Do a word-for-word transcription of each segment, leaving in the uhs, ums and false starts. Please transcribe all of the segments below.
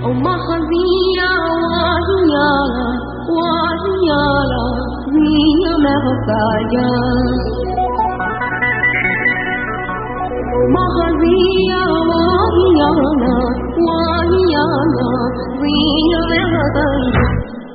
Oh Mahavira, Wahiyala, Wahiyala, Riya Mahakaya. Oh Mahavira, Wahiyala, Wahiyala, Riya Mahakaya.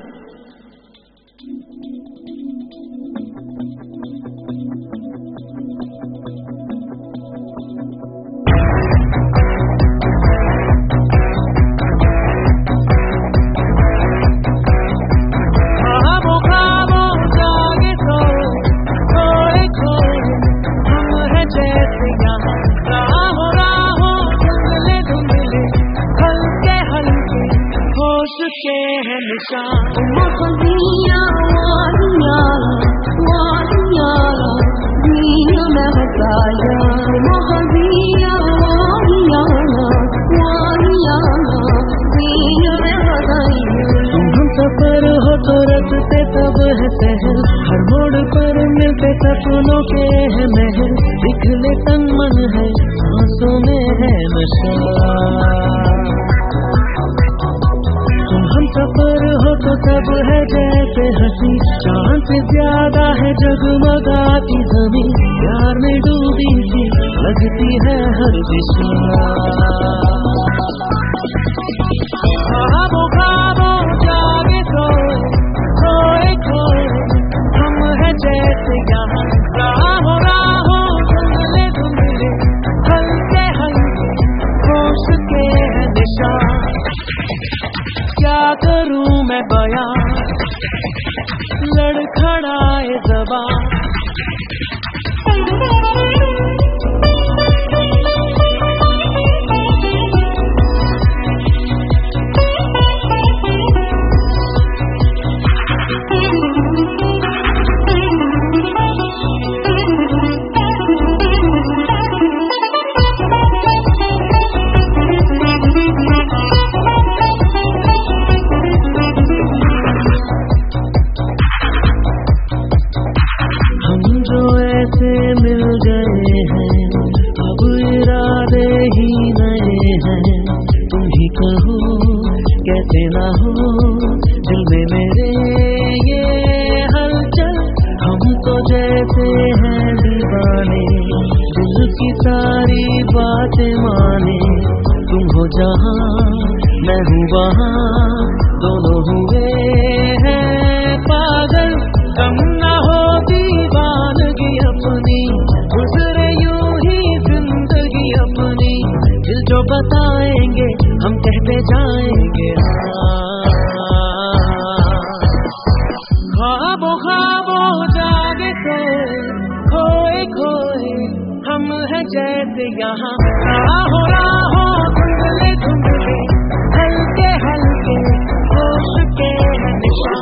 Mahavira, Wahiyala, Wahiyala, Riya Mahakaya. Mahavira, Wahiyala, Wahiyala, Riya Mahakaya. तुम हम सफर हो तो रखते तब है सहल, हर मोड़ पर मिलते सपनों के है महल, दिखने तन मन है सांसों में है नशा। हम सफर हो तो सब है जैसे हंसी, चांद से ज्यादा है जगमगाती ज़मीं, प्यार में डूबी सी लगती है हर दिशा। ख्वाबों ख्वाबों जागे सोए खोए खोए हम है जैसे यहाँ, राहों राहों धुंधले धुंधले हल्के हल्के होश के है दिशा। क्या करूं मैं बयां, लड़खड़ाए ज़बां। मिल गए हैं अब इरादे ही नए हैं, तुम ही कहो कैसे ना हो दिल में मेरे ये हलचल। हम तो जैसे हैं दीवाने, दिल की सारी बातें माने, तुम हो जहाँ मैं हूँ वहाँ, दोनों हुए हैं पागल। कम ना हो दीवानगी अपनी, गुजरे यूं ही जिंदगी अपनी, दिल जो बताएंगे हम कहते जाएंगे। ख्वाबों ख्वाबों जागे सोए खोए खोए हम हैं जैसे यहाँ, राहों राहों धुंधले धुंधले हल्के हल्के होश के है निशान।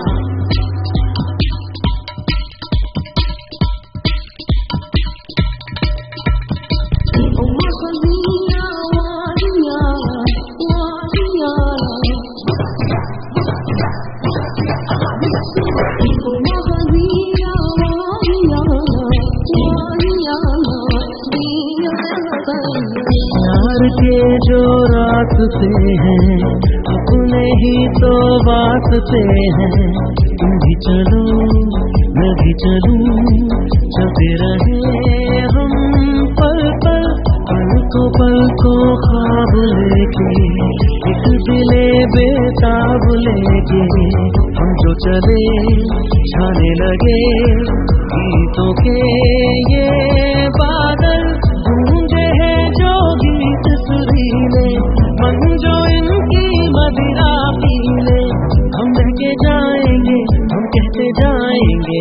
प्यार के जो रास्ते हैं अपने ही तो वास्ते हैं, तुम भी चलो मैं भी चलूं, चलते रहे हम पल पल पल को पल को ख्वाब लेके, एक दिले बेताब लेके हम जो चले छाने लगे गीतों के ये बादल। गूंजे हैं जो गीत सुरीले, मन जो इनकी मदिरा पीले, हम बह के जाएंगे हम कहते जाएंगे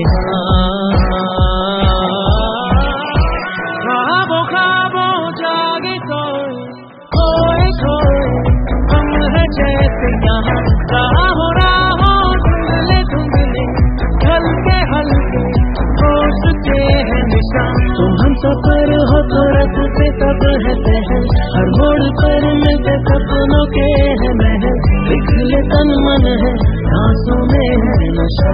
ख्वाबों ख्वाबों जागे सोए खोए खोए हम हैं जैसे यहाँ, राहों राहों धुंधले धुंधले हल्के हल्के होश के है निशान। तुम हम सफर हो तो रखते तब है सहल, हर मोड़ पर मिलते सपनों के है महल, दिखले तन मन है सांसों में है नशा।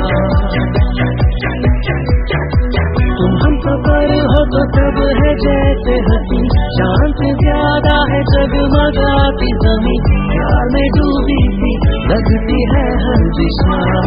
तुम हम सफर हो तो सब है जैसे हंसी, चांद से ज्यादा है जगमगाती ज़मीं, प्यार में दिशा